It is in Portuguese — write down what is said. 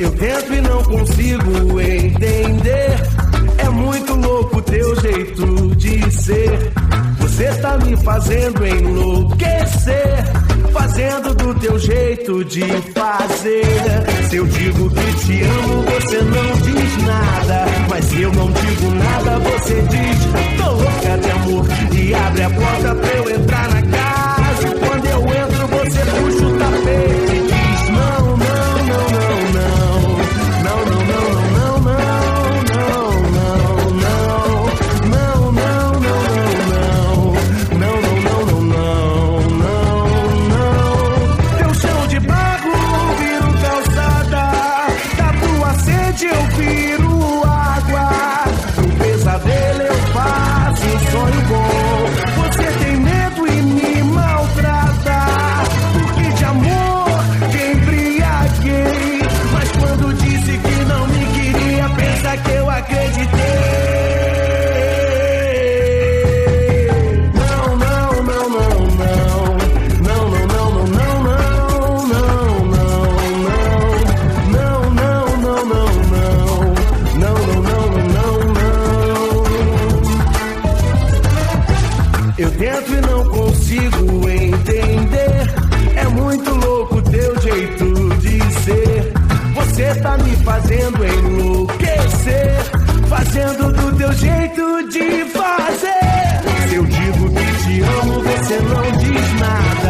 Eu tento e não consigo entender. É muito louco teu jeito de ser. Você tá me fazendo enlouquecer, fazendo do teu jeito de fazer. Se eu digo que te amo, você não diz nada. Mas se eu não digo nada, você diz: tô louca de amor. E abre a porta pra eu entrar na casa. E quando eu entro, você puxa o tapete e diz: não, não, não, não, não. Não, não, não, não, não, eu viro água, no pesadelo eu faço um sonho bom. Você tem medo e me maltrata, porque de amor te embriaguei. Mas quando disse que não me queria, pensa que eu acreditei. Não, não, não, não, não. Não, não, não, não, não, não, não, não, não, não, não. Eu tento e não consigo entender. É muito louco teu jeito de ser. Você tá me fazendo enlouquecer, fazendo do teu jeito de fazer. Se eu digo que te amo, você não diz nada.